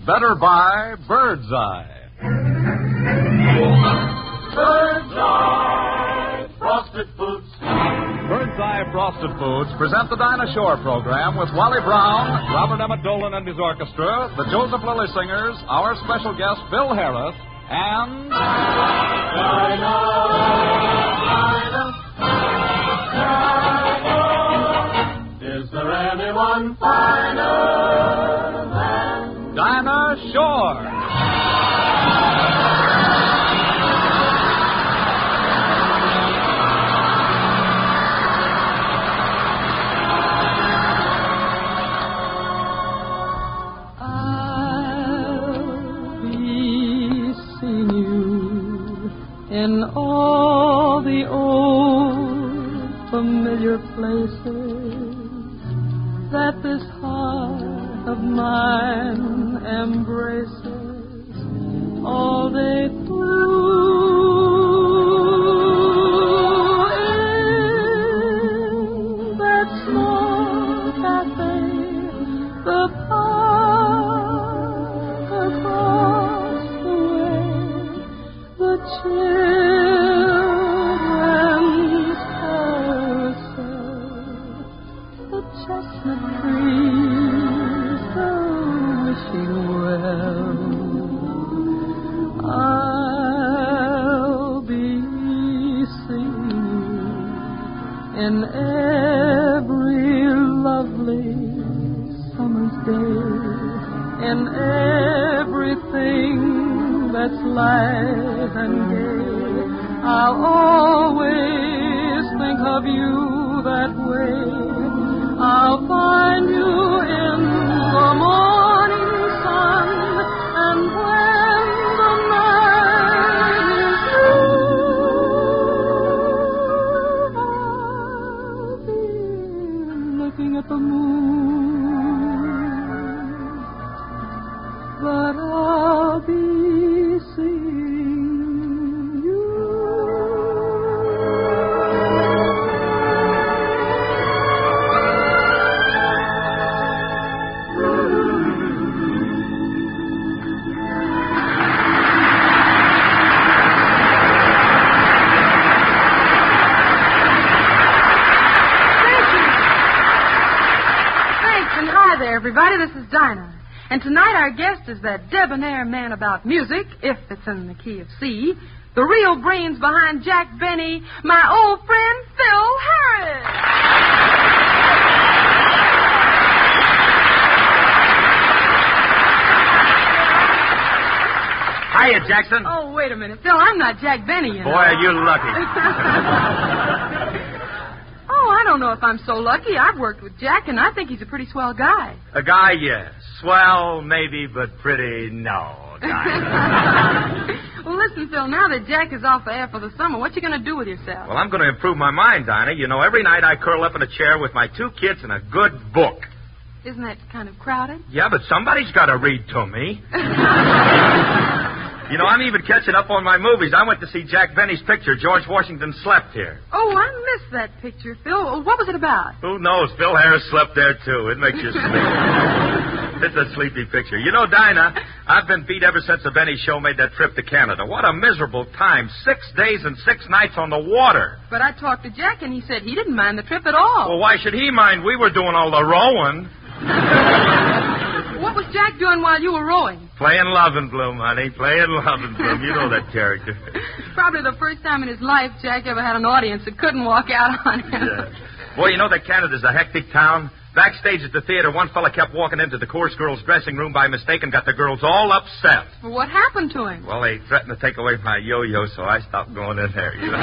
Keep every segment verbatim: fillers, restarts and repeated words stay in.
better buy Bird's Eye. Bird's Eye Frosted Foods. Bird's Eye Frosted Foods present the Dinah Shore program with Wally Brown, Robert Emmett Dolan and his orchestra, the Joseph Lilly Singers, our special guest, Phil Harris, and... Dinah, Dinah, Dinah. Is there anyone finer than Dinah Shore? In all the old familiar places that this heart of mine embraces all day through, in that small cafe, the park across the way, the chill in every lovely summer's day, in everything that's light and gay, I'll always think of you that way. I'll find you in the morning sun, and when the night is through, looking at the moon, but I'll be seeing you. Everybody, this is Dinah. And tonight our guest is that debonair man about music, if it's in the key of C, the real brains behind Jack Benny, my old friend Phil Harris. Hiya, Jackson. Oh, wait a minute. Phil, I'm not Jack Benny, you know. Boy, are you lucky. I don't know if I'm so lucky. I've worked with Jack, and I think he's a pretty swell guy. A guy, yes. Swell, maybe, but pretty, no. Well, listen, Phil, now that Jack is off the air for the summer, what you going to do with yourself? Well, I'm going to improve my mind, Dinah. You know, every night I curl up in a chair with my two kids and a good book. Isn't that kind of crowded? Yeah, but somebody's got to read to me. You know, I'm even catching up on my movies. I went to see Jack Benny's picture, George Washington Slept Here. Oh, I missed that picture, Phil. What was it about? Who knows? Phil Harris slept there, too. It makes you sleepy. It's a sleepy picture. You know, Dinah, I've been beat ever since the Benny show made that trip to Canada. What a miserable time. Six days and six nights on the water. But I talked to Jack, and he said he didn't mind the trip at all. Well, why should he mind? We were doing all the rowing. What was Jack doing while you were rowing? Playing Lovin' Bloom, honey. Playing Lovin' Bloom. You know that character. Probably the first time in his life Jack ever had an audience that couldn't walk out on him. Yeah. Boy, you know that Canada's a hectic town? Backstage at the theater, one fella kept walking into the chorus girls' dressing room by mistake and got the girls all upset. Well, what happened to him? Well, they threatened to take away my yo-yo, so I stopped going in there. You know?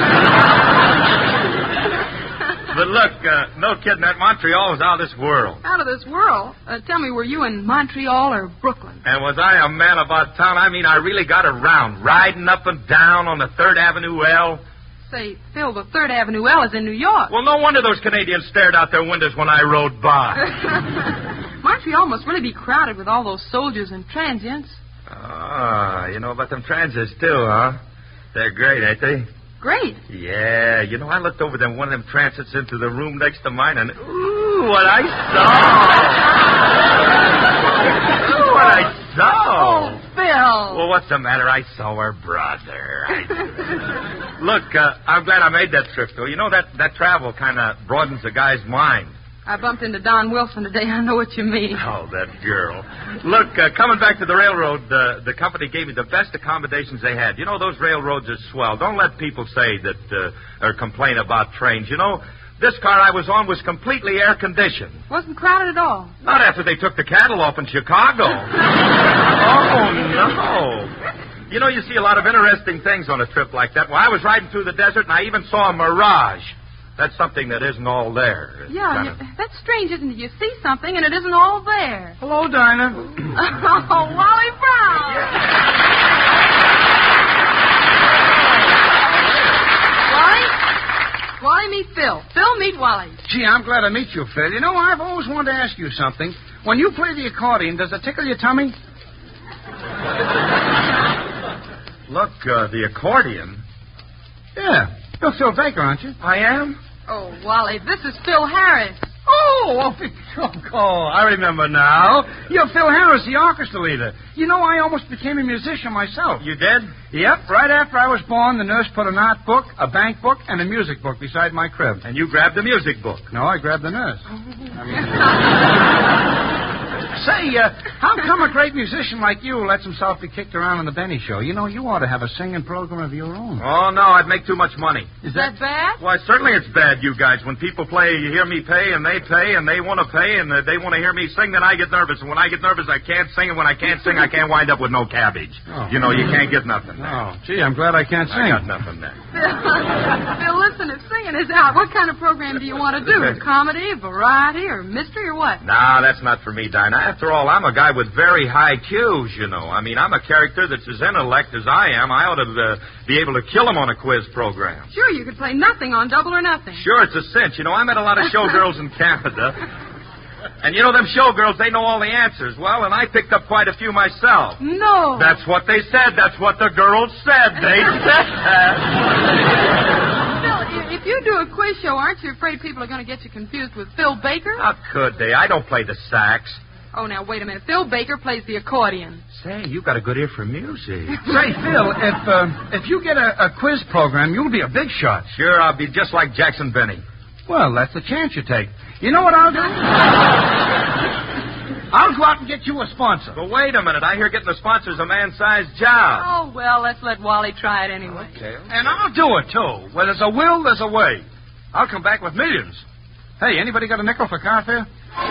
But look, uh, no kidding, that Montreal was out of this world. Out of this world? Uh, tell me, were you in Montreal or Brooklyn? And was I a man about town? I mean, I really got around, riding up and down on the third Avenue L. Say, Phil, the third Avenue L is in New York. Well, no wonder those Canadians stared out their windows when I rode by. Montreal must really be crowded with all those soldiers and transients. Ah, you know about them transients, too, huh? They're great, ain't they? Great. Yeah, you know, I looked over them, one of them transits into the room next to mine, and ooh, what I saw! Ooh, what I so? Oh, Phil. Well, what's the matter? I saw her brother. I... Look, uh, I'm glad I made that trip, though. You know, that, that travel kind of broadens a guy's mind. I bumped into Don Wilson today. I know what you mean. Oh, that girl. Look, uh, coming back to the railroad, uh, the company gave me the best accommodations they had. You know, those railroads are swell. Don't let people say that uh, or complain about trains. You know, this car I was on was completely air-conditioned. Wasn't crowded at all. Not after they took the cattle off in Chicago. Oh, no. You know, you see a lot of interesting things on a trip like that. Well, I was riding through the desert, and I even saw a mirage. That's something that isn't all there. It's Yeah, kind you, of... that's strange, isn't it? You see something, and it isn't all there. Hello, Dinah. Oh, Wally Brown. Wally? Wally, meet Phil. Phil, meet Wally. Gee, I'm glad to meet you, Phil. You know, I've always wanted to ask you something. When you play the accordion, does it tickle your tummy? Look, uh, the accordion. Yeah. You're Phil Baker, aren't you? I am? Oh, Wally, this is Phil Harris. Oh, oh, oh, I remember now. You're Phil Harris, the orchestra leader. You know, I almost became a musician myself. You did? Yep. Right after I was born, the nurse put an art book, a bank book, and a music book beside my crib. And you grabbed the music book. No, I grabbed the nurse. I mean... Say, uh, how come a great musician like you lets himself be kicked around on the Benny Show? You know, you ought to have a singing program of your own. Oh, no, I'd make too much money. Is that bad? Why, certainly it's bad, you guys. When people play, you hear me pay, and they pay, and they want to pay, and uh, they want to hear me sing, then I get nervous. And when I get nervous, I can't sing, and when I can't sing, I can't wind up with no cabbage. Oh. You know, you can't get nothing there. Oh, gee, I'm glad I can't sing. I got nothing there. Phil, listen, if singing is out, what kind of program do you want to do? Comedy, variety, or mystery, or what? Nah, that's not for me, Dinah. After all, I'm a guy with very high Q's, you know. I mean, I'm a character that's as intellect as I am. I ought to uh, be able to kill him on a quiz program. Sure, you could play nothing on Double or Nothing. Sure, it's a cinch. You know, I met a lot of showgirls in Canada. And you know, them showgirls, they know all the answers. Well, and I picked up quite a few myself. No. That's what they said. That's what the girls said. They said that. Phil, if you do a quiz show, aren't you afraid people are going to get you confused with Phil Baker? How could they? I don't play the sax. Oh, now, wait a minute. Phil Baker plays the accordion. Say, you got a good ear for music. Say, Phil, if uh, if you get a, a quiz program, you'll be a big shot. Sure, I'll be just like Jackson Benny. Well, that's the chance you take. You know what I'll do? I'll go out and get you a sponsor. But wait a minute. I hear getting a sponsor's a man-sized job. Oh, well, let's let Wally try it anyway. Okay. And I'll do it, too. Where there's a will, there's a way. I'll come back with millions. Hey, anybody got a nickel for car fare?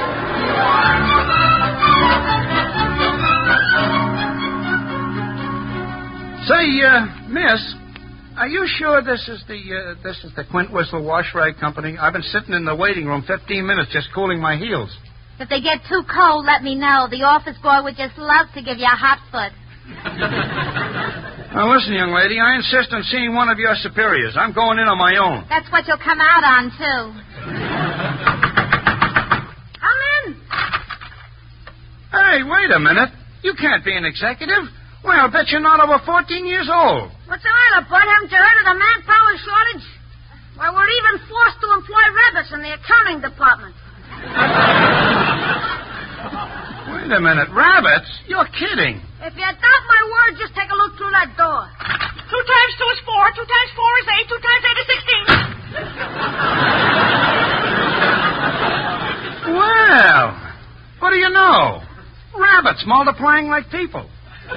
Say, uh, miss, are you sure this is the uh, this is the Quint Whistle Wash Rag Company? I've been sitting in the waiting room fifteen minutes just cooling my heels. If they get too cold, let me know. The office boy would just love to give you a hot foot. Now, listen, young lady, I insist on seeing one of your superiors. I'm going in on my own. That's what you'll come out on, too. Come in. Hey, wait a minute. You can't be an executive. Well, I'll bet you're not over fourteen years old. What's the matter, Bud? Haven't you heard of the manpower shortage? Why, we're even forced to employ rabbits in the accounting department. Wait a minute. Rabbits? You're kidding. If you doubt my word, just take a look through that door. Two times two is four. Two times four is eight. Two times eight is sixteen. Well, what do you know? Rabbits multiplying like people. How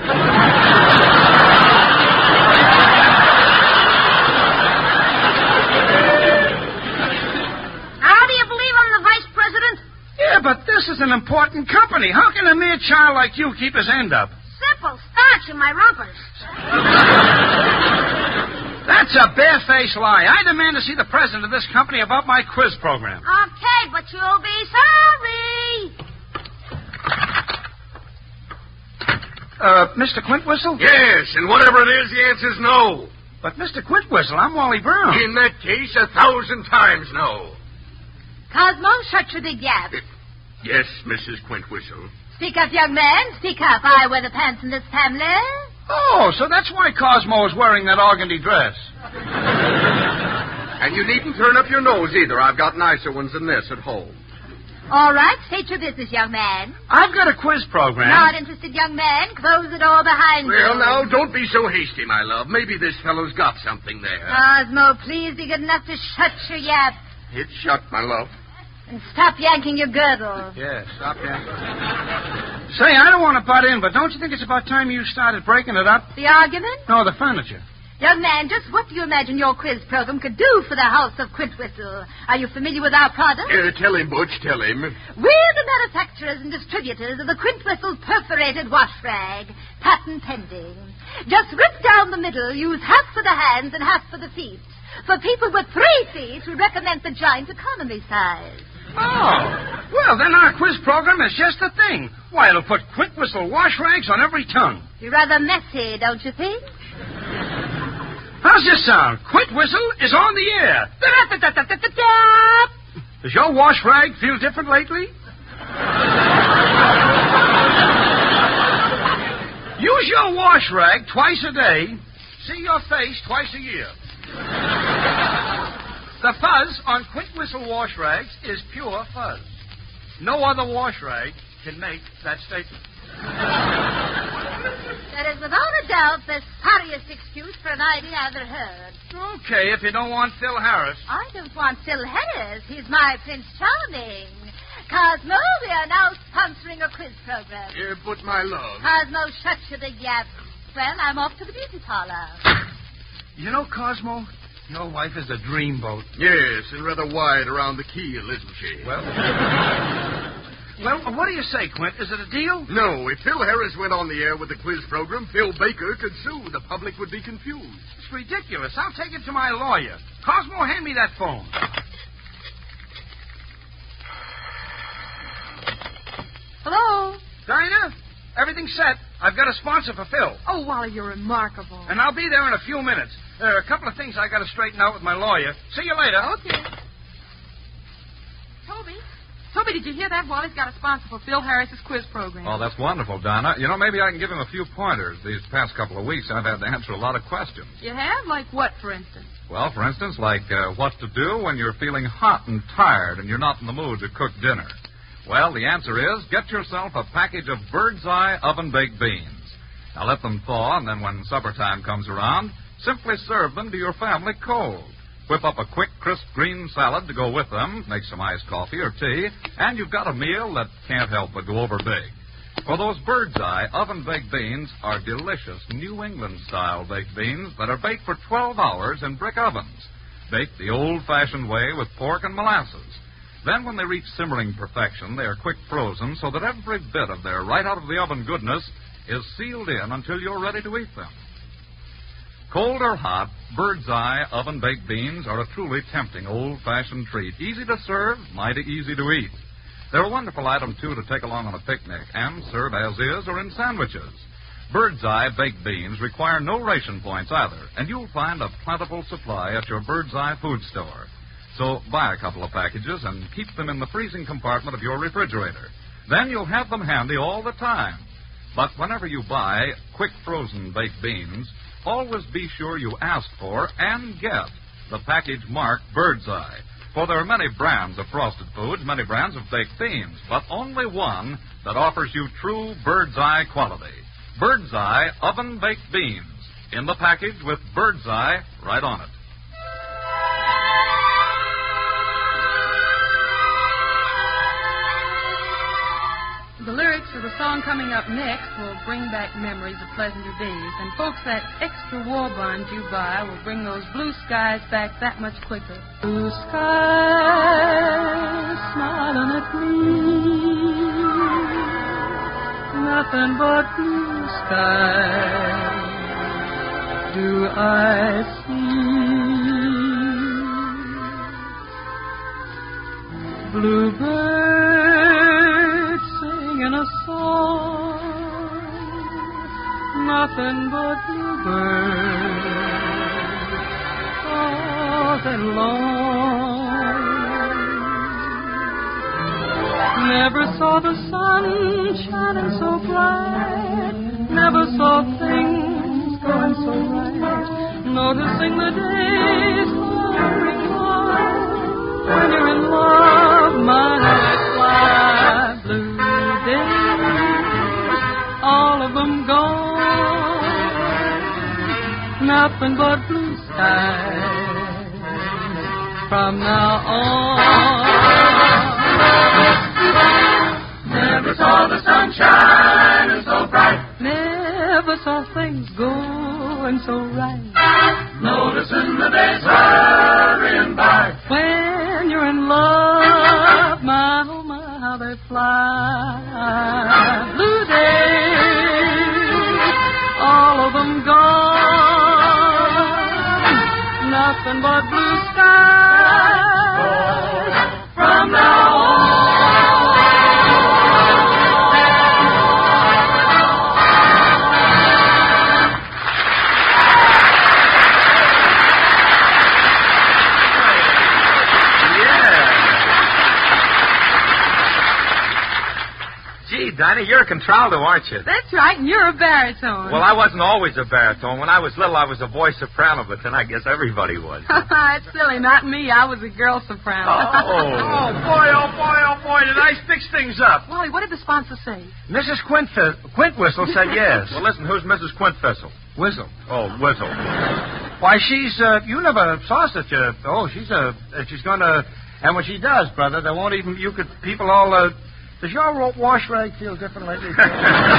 do you believe I'm the vice president? Yeah, but this is an important company. How can a mere child like you keep his end up? Simple. Starch in my rumpers. That's a barefaced lie. I demand to see the president of this company about my quiz program. Okay, but you'll be sorry. Uh, Mister Quintwhistle? Yes, and whatever it is, the answer's no. But, Mister Quintwhistle, I'm Wally Brown. In that case, a thousand times no. Cosmo, shut your big yap. Uh, yes, Missus Quintwhistle. Speak up, young man. Speak up. I wear the pants in this family. Oh, so that's why Cosmo is wearing that organdy dress. And you needn't turn up your nose either. I've got nicer ones than this at home. All right, state your business, young man. I've got a quiz program. Not interested, young man. Close the door behind you. Well, now, don't be so hasty, my love. Maybe this fellow's got something there. Cosmo, please be good enough to shut your yap. It's shut, my love. And stop yanking your girdle. Yeah, stop that. Say, I don't want to butt in, but don't you think it's about time you started breaking it up? The argument? No, the furniture. Young man, just what do you imagine your quiz program could do for the house of Quintwhistle? Are you familiar with our product? Uh, tell him, Butch, tell him. We're the manufacturers and distributors of the Quintwhistle perforated wash rag, patent pending. Just rip down the middle, use half for the hands and half for the feet. For people with three feet, we recommend the giant economy size. Oh, well, then our quiz program is just the thing. Why, it'll put Quintwhistle wash rags on every tongue. You're rather messy, don't you think? How's this sound? Quintwhistle is on the air. Da-da-da-da-da-da-da. Does your wash rag feel different lately? Use your wash rag twice a day. See your face twice a year. The fuzz on Quintwhistle wash rags is pure fuzz. No other wash rag can make that statement. That is without a doubt the sorriest excuse for an idea I've ever heard. Okay, if you don't want Phil Harris. I don't want Phil Harris. He's my Prince Charming. Cosmo, we are now sponsoring a quiz program. Uh, but, my love... Cosmo, shut your big yap. Well, I'm off to the beauty parlor. You know, Cosmo, your wife is a dreamboat. Yes, and rather wide around the keel, isn't she? Well... Well, what do you say, Quint? Is it a deal? No, if Phil Harris went on the air with the quiz program, Phil Baker could sue. The public would be confused. It's ridiculous. I'll take it to my lawyer. Cosmo, hand me that phone. Hello? Dinah, everything's set. I've got a sponsor for Phil. Oh, Wally, you're remarkable. And I'll be there in a few minutes. There are a couple of things I got to straighten out with my lawyer. See you later. Okay. Toby? Toby, did you hear that? Wally's got a sponsor for Phil Harris's quiz program. Oh, that's wonderful, Donna. You know, maybe I can give him a few pointers. These past couple of weeks, I've had to answer a lot of questions. You have? Like what, for instance? Well, for instance, like uh, what to do when you're feeling hot and tired and you're not in the mood to cook dinner. Well, the answer is get yourself a package of Bird's Eye oven-baked beans. Now, let them thaw, and then when supper time comes around, simply serve them to your family cold. Whip up a quick, crisp green salad to go with them, make some iced coffee or tea, and you've got a meal that can't help but go over big. For those Bird's Eye oven-baked beans are delicious New England-style baked beans that are baked for twelve hours in brick ovens, baked the old-fashioned way with pork and molasses. Then when they reach simmering perfection, they are quick frozen so that every bit of their right-out-of-the-oven goodness is sealed in until you're ready to eat them. Cold or hot, Bird's Eye oven-baked beans are a truly tempting old-fashioned treat. Easy to serve, mighty easy to eat. They're a wonderful item, too, to take along on a picnic and serve as is or in sandwiches. Bird's Eye baked beans require no ration points either, and you'll find a plentiful supply at your Bird's Eye food store. So buy a couple of packages and keep them in the freezing compartment of your refrigerator. Then you'll have them handy all the time. But whenever you buy quick frozen baked beans, always be sure you ask for and get the package marked Bird's Eye. For there are many brands of frosted foods, many brands of baked beans, but only one that offers you true Bird's Eye quality. Bird's Eye oven-baked beans. In the package with Bird's Eye right on it. The lyrics of the song coming up next will bring back memories of pleasanter days. And, folks, that extra war bond you buy will bring those blue skies back that much quicker. Blue skies smiling at me, nothing but blue skies do I see. Bluebirds singing a song, nothing but bluebirds all day long. Never saw the sun shining so bright, never saw things going so right, noticing the days hurrying by. When you're in love, my heart flies. nothing but blue skies from now on. Never saw the sun shining so bright. Never saw things going so right. Noticing the days hurrying by. When you're in love, my, oh my, how they fly. Blue days, all of them gone. Nothing but blue skies from now on. Dinah, you're a contralto, aren't you? That's right, and you're a baritone. Well, I wasn't always a baritone. When I was little, I was a boy soprano, but then I guess everybody was. That's silly. Not me. I was a girl soprano. Oh. Oh, boy, oh, boy, oh, boy, did I fix things up. Wally, what did the sponsor say? Missus Quint, Quintwhistle said yes. Well, listen, who's Missus Quintwhistle? Whistle. Oh, Whistle. Why, she's, uh, you never saw such a, oh, she's a, uh, she's gonna, and when she does, brother, they won't even, you could, people all, uh, does your wash rag feel different lately? uh,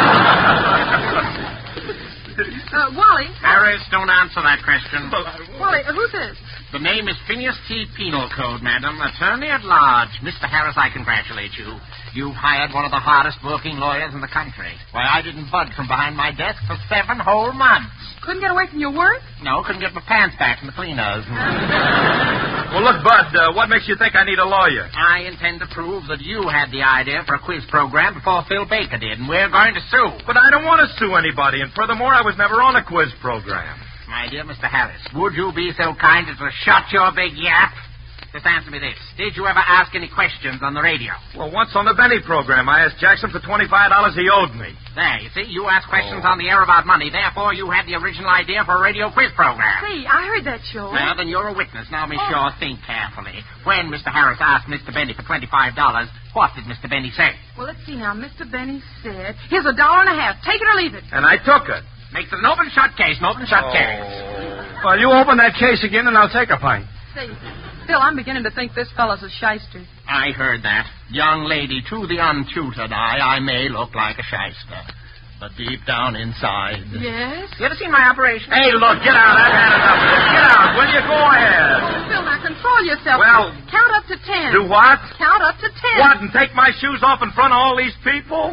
Wally. Harris, don't answer that question. Wally, uh, who's this? The name is Phineas T. Penal Code, madam. Attorney at large. Mister Harris, I congratulate you. You've hired one of the hardest working lawyers in the country. Why, I didn't budge from behind my desk for seven whole months. Couldn't get away from your work? No, couldn't get my pants back from the cleaners. Well, look, Bud, uh, what makes you think I need a lawyer? I intend to prove that you had the idea for a quiz program before Phil Baker did, and we're going to sue. But I don't want to sue anybody, and furthermore, I was never on a quiz program. My dear Mister Harris, would you be so kind as to shut your big yap? Just answer me this. Did you ever ask any questions on the radio? Well, once on the Benny program, I asked Jackson for twenty-five dollars he owed me. There, you see, you asked questions oh. on the air about money. Therefore, you had the original idea for a radio quiz program. See, I heard that show. Well, then you're a witness. Now, Miss oh. Shaw, think carefully. When Mister Harris asked Mister Benny for twenty-five dollars, what did Mister Benny say? Well, let's see now. Mister Benny said, here's a dollar and a half. Take it or leave it. And I took it. Makes it an open shut case, an open shut oh. case. Well, you open that case again, and I'll take a pint. See, Phil, I'm beginning to think this fellow's a shyster. I heard that. Young lady, to the untutored eye, I may look like a shyster. But deep down inside... Yes? You ever seen my operation? Hey, look, get out. I've had enough. Get out, will you? Go ahead. Oh, Phil, now control yourself. Well... Count up to ten. Do what? Count up to ten. What, and take my shoes off in front of all these people?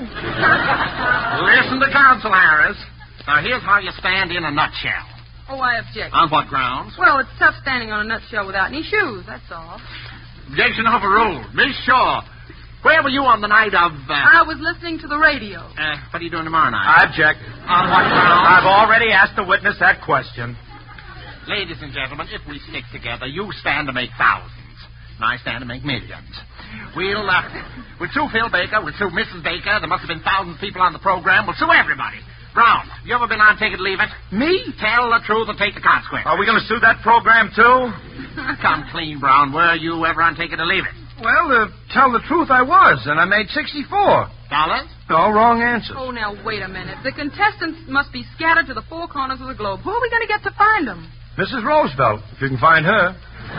Listen to counsel, Harris. Now, here's how you stand in a nutshell. Oh, I object. On what grounds? Well, it's tough standing on a nutshell without any shoes, that's all. Objection overruled. Miss Shaw, where were you on the night of... Uh... I was listening to the radio. Uh, what are you doing tomorrow night? I object. On what grounds? I've already asked the witness that question. Ladies and gentlemen, if we stick together, you stand to make thousands. And I stand to make millions. We'll, uh, we'll sue Phil Baker. We'll sue Missus Baker. There must have been thousands of people on the program. We'll sue everybody. Brown, you ever been on Take It or Leave It? Me? Tell the truth and take the consequences. Are we going to sue that program, too? Come clean, Brown. Were you ever on Take It or Leave It? Well, to tell the truth, I was, and I made sixty-four. Dollars? No, wrong answer. Oh, now, wait a minute. The contestants must be scattered to the four corners of the globe. Who are we going to get to find them? Missus Roosevelt, if you can find her.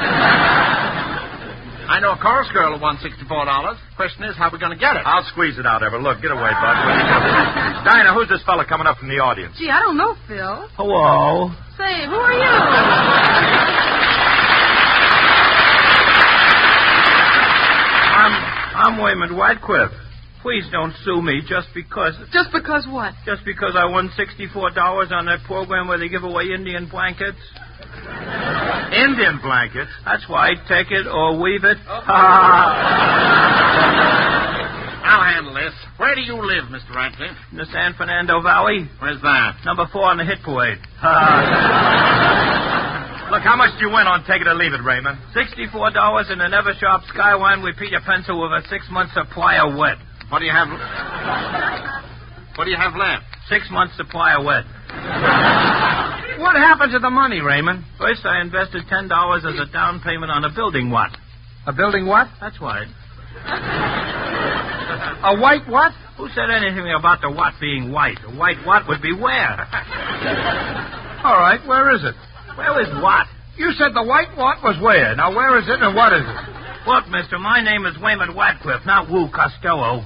I know a chorus girl who won sixty-four dollars. Question is, how are we going to get it? I'll squeeze it out, Ever. Look, get away, Bud. Dinah, who's this fella coming up from the audience? Gee, I don't know, Phil. Hello. Say, who are you? I'm, I'm Wayman Whitecliff. Please don't sue me just because... Just because what? Just because I won sixty-four dollars on that program where they give away Indian blankets. Indian blankets? That's why. Take it or weave it. I'll handle this. Where do you live, Mister Ratcliffe? In the San Fernando Valley. Where's that? Number four on the hit parade. Look, how much did you win on Take It or Leave It, Raymond? sixty-four dollars in a Never-Shop Skywine with Peter Pencil with a six-month supply of wet. What do you have... What do you have left? Six months supply of wet. What happened to the money, Raymond? First, I invested ten dollars as a down payment on a building what? A building what? That's right. A white what? Who said anything about the what being white? A white what would be where? All right, where is it? Where is what? You said the white what was where. Now, where is it and what is it? Look, mister, my name is Wayman Wadcliffe, not Wu Costello.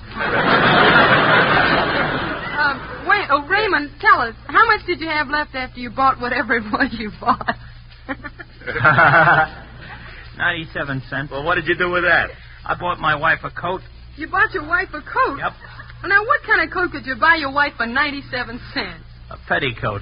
Uh, wait, oh, Raymond, tell us, how much did you have left after you bought whatever it was you bought? ninety-seven cents. Well, what did you do with that? I bought my wife a coat. You bought your wife a coat? Yep. Well, now, what kind of coat could you buy your wife for ninety-seven cents? A petticoat.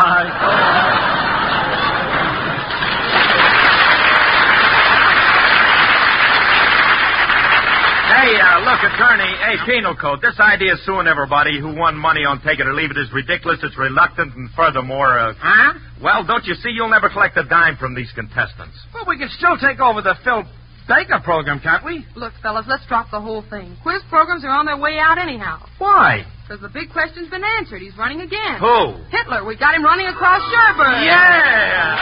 Hey, uh, look, attorney, hey, penal code. This idea of suing everybody who won money on Take It or Leave It is ridiculous. It's reluctant, and furthermore, uh... Huh? Well, don't you see? You'll never collect a dime from these contestants. Well, we can still take over the Phil Baker program, can't we? Look, fellas, let's drop the whole thing. Quiz programs are on their way out anyhow. Why? Because the big question's been answered. He's running again. Who? Hitler. We got him running across Sherburne. Yeah!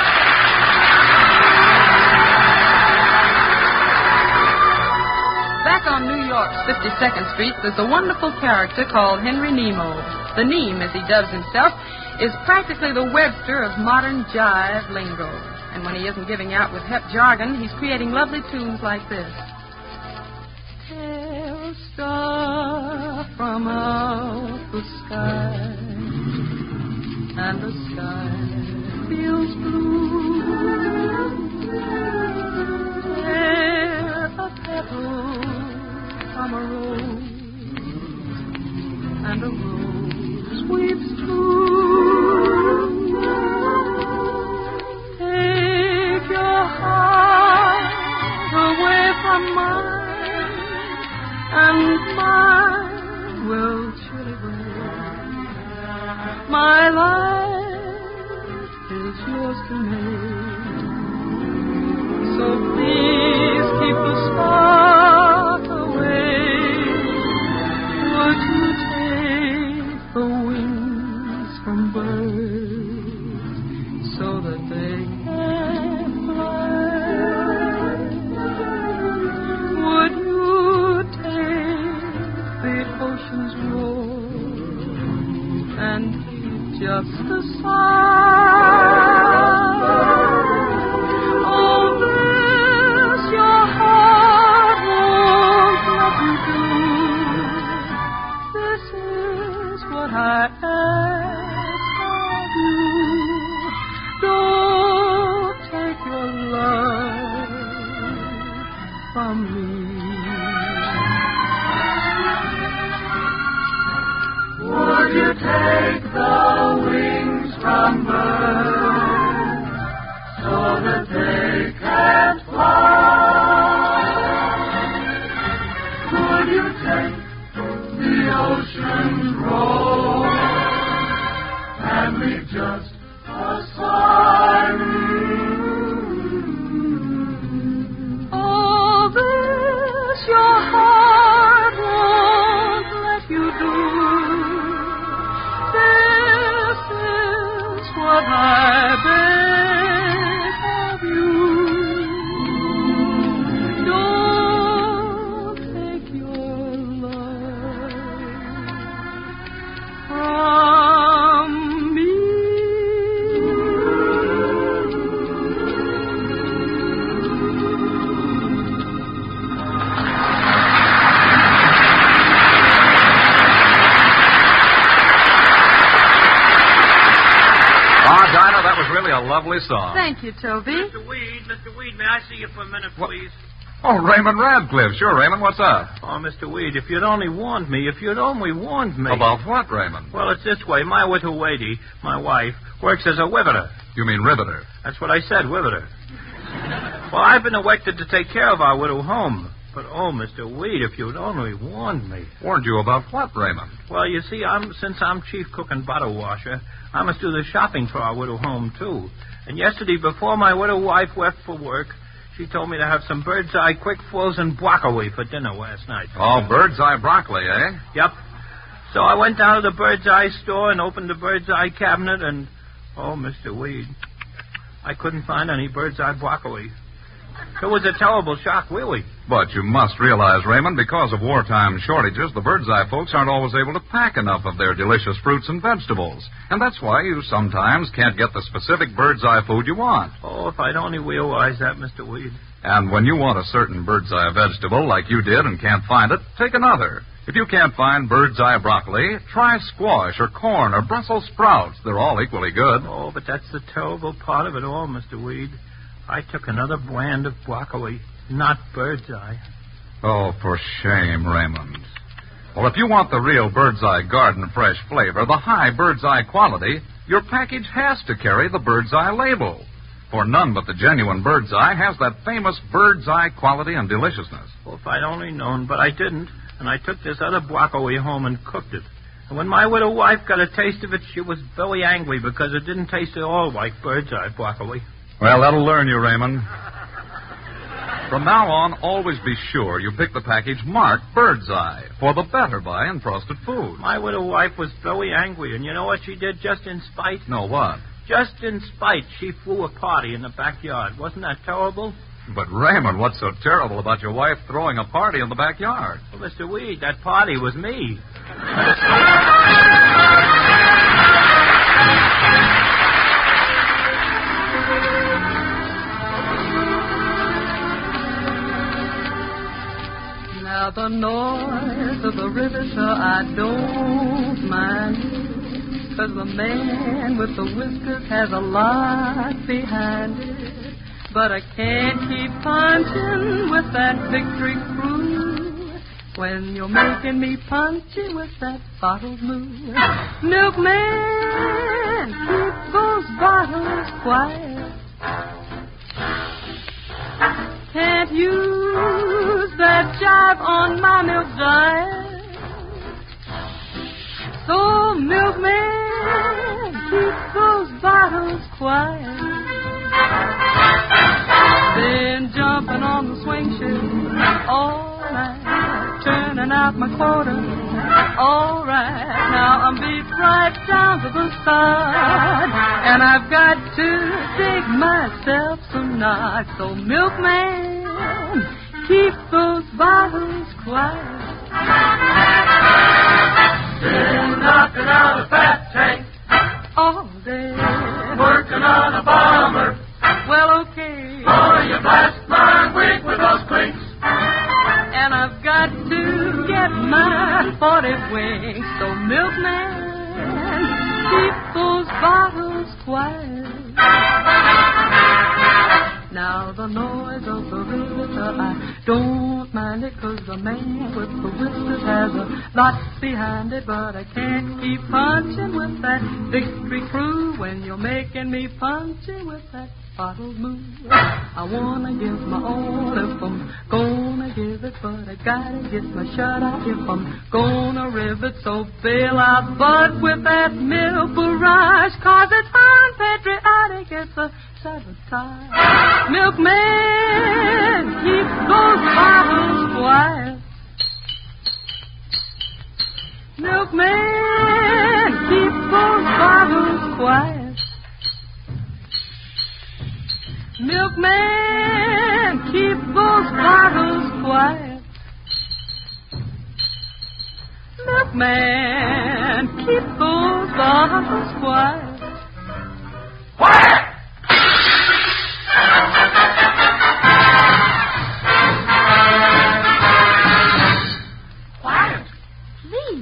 Back on New York's fifty-second Street, there's a wonderful character called Henry Nemo. The Neem, as he dubs himself, is practically the Webster of modern jive lingo. And when he isn't giving out with hep jargon, he's creating lovely tunes like this. Tell a star from out the sky, and the sky feels blue. Tear a petal from a rose, and a rose weeps through. Take your heart away from mine, and mine will chill away. My life is yours to make, so please keep the spark away. Would you take the wings from birds so that they can fly? Would you take the ocean's roar and keep just the sigh? Oh, this your heart won't let you do. This is what I ask of you. Don't take your love from me. Would you take the wings from birds so that they can fly? Would you take the ocean's roar and leave just a sigh? All this your heart won't let you do. This is what I beg of you. Don't take your love from me. Ah, Dinah, that was really a lovely song. Thank you, Toby. Mister Weed, Mister Weed, may I see you for a minute, What? please? Oh, Raymond Radcliffe. Sure, Raymond, what's up? Oh, Mister Weed, if you'd only warned me, if you'd only warned me. About what, Raymond? Well, it's this way. My widow, Wadey, my wife, works as a riveter. You mean riveter. That's what I said, riveter. Well, I've been elected to take care of our widow home. But, oh, Mister Weed, if you'd only warned me. Warned you about what, Raymond? Well, you see, I'm since I'm chief cook and bottle washer, I must do the shopping for our widow home, too. And yesterday, before my widow wife left for work, she told me to have some bird's eye quick frozen broccoli for dinner last night. Oh, bird's eye broccoli, eh? Yep. So I went down to the bird's eye store and opened the bird's eye cabinet, and, oh, Mister Weed, I couldn't find any bird's eye broccoli. It was a terrible shock, really. But you must realize, Raymond, because of wartime shortages, the Birdseye folks aren't always able to pack enough of their delicious fruits and vegetables. And that's why you sometimes can't get the specific Birdseye food you want. Oh, if I'd only realized that, Mister Weed. And when you want a certain Birdseye vegetable like you did and can't find it, take another. If you can't find Birdseye broccoli, try squash or corn or Brussels sprouts. They're all equally good. Oh, but that's the terrible part of it all, Mister Weed. I took another brand of broccoli, not Birdseye. Oh, for shame, Raymond. Well, if you want the real Birdseye garden fresh flavor, the high Birdseye quality, your package has to carry the Birdseye label. For none but the genuine Birdseye has that famous Birdseye quality and deliciousness. Well, if I'd only known, but I didn't. And I took this other broccoli home and cooked it. And when my widow wife got a taste of it, she was very angry because it didn't taste at all like Birdseye broccoli. Well, that'll learn you, Raymond. From now on, always be sure you pick the package marked Birdseye for the better by in frosted food. My widow wife was very angry, and you know what she did just in spite? No, what? Just in spite, she threw a party in the backyard. Wasn't that terrible? But, Raymond, what's so terrible about your wife throwing a party in the backyard? Well, Mister Weed, that party was me. Now the noise of the river, sir, I don't mind. 'Cause the man with the whiskers has a lot behind it. But I can't keep punching with that victory crew when you're making me punchy with that bottled moo. Milkman, keep those bottles quiet. Can't use that jive on my milk diet. So, milkman, keep those bottles quiet. Been jumping on the swing shift all night, turning out my quarter. All right, now I'm beat right down to the side, and I've got to dig myself some knots. So, milkman, keep those bottles quiet. Been knocking out a fat tank all day, working on a bomber. Well, okay. Oh, you blast my wig with those clinks. And I've got to get my forty wings. So, milkman, keep those bottles quiet. Now the noise of the river, I don't mind it, 'cause the man with the whiskers has a lot behind it. But I can't keep punching with that victory crew when you're making me punchy with that bottled moo. I wanna give my all if I'm gonna give it, but I gotta get my shut eye if I'm gonna rivet. So bail out Bud with that milk barrage, 'cause it's unpatriotic, it's a sabotage. Milkman, keep those bottles quiet. Milkman, keep those bottles quiet. Milkman, keep those bottles quiet. Milkman, keep those bottles quiet. Quiet! Quiet. Please.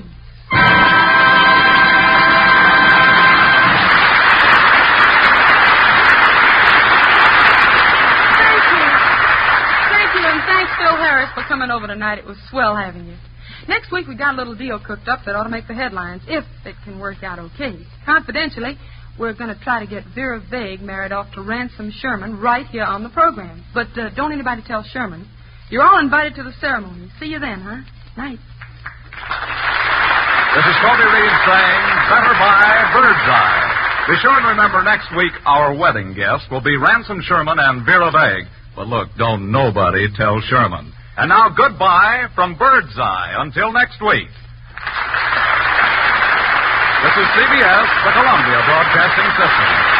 For coming over tonight. It was swell having you. Next week we got a little deal cooked up that ought to make the headlines, if it can work out okay. Confidentially, we're going to try to get Vera Vague married off to Ransom Sherman right here on the program. But uh, don't anybody tell Sherman. You're all invited to the ceremony. See you then, huh? Night. This is Toby Reed saying, better by Birdseye. Be sure and remember next week our wedding guests will be Ransom Sherman and Vera Vague. But look, don't nobody tell Sherman. And now, goodbye from Birdseye. Until next week. This is C B S, the Columbia Broadcasting System.